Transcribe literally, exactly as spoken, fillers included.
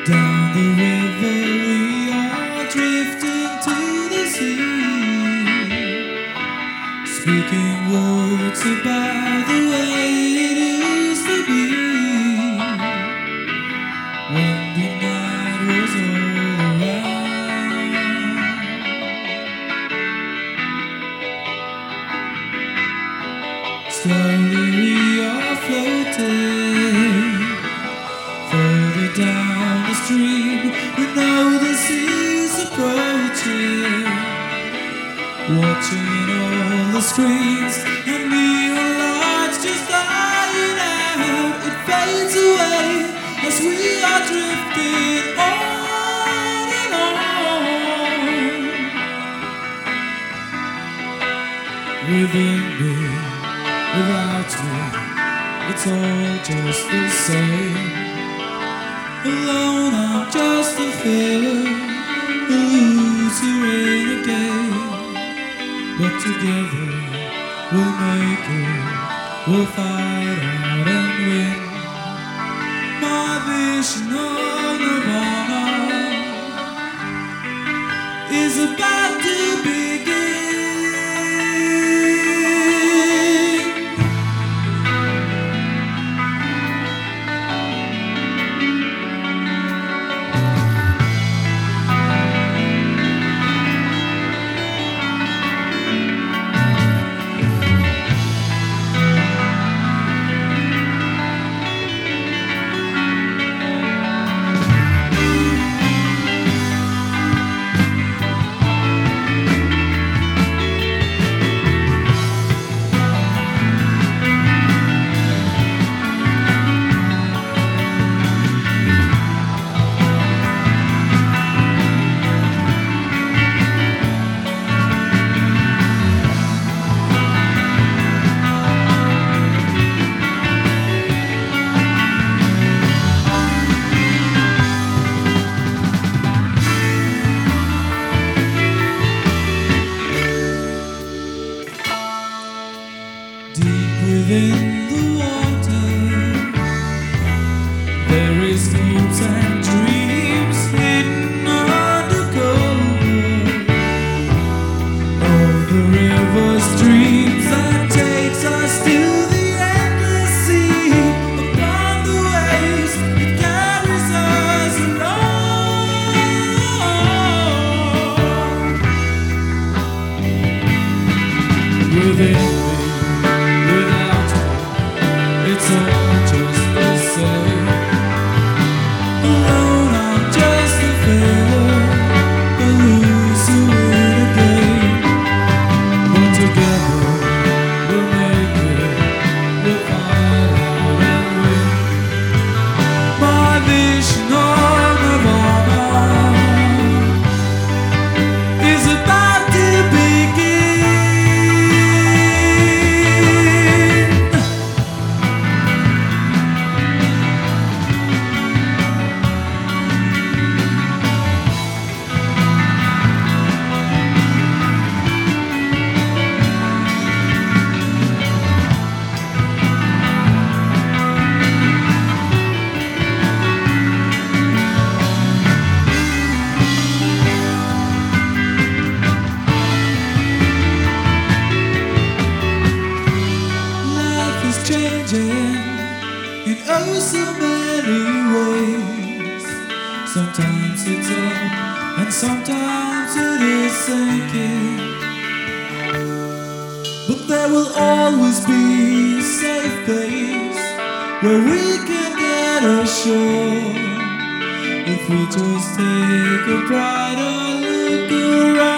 Down the river we are drifting to the sea, speaking words about the way it used to be, when the night was all around. Slowly we are floating further down the stream. We know the sea's approaching, watching all the screens and neon lights just dying out. It fades away as we are drifting on and on. Within me, without me, it's all just the same. Alone I'm just a failure, a loser in a game. But together we'll make it, we'll fight out and win. My vision of Nirvana is about to begin. Within the water, there is hopes and dreams hidden undercover. Oh, the river streams that takes us to the endless sea. Upon the waves, it carries us along. Within it's all just the same. Alone I'm just a failure, a loser in a game. But together we'll make it, we'll fight out and win. My vision of Nirvana is about to begin. Changing in oh so many ways. Sometimes it's up and sometimes it is sinking. But there will always be a safe place where we can get ashore, if we just take a brighter look around.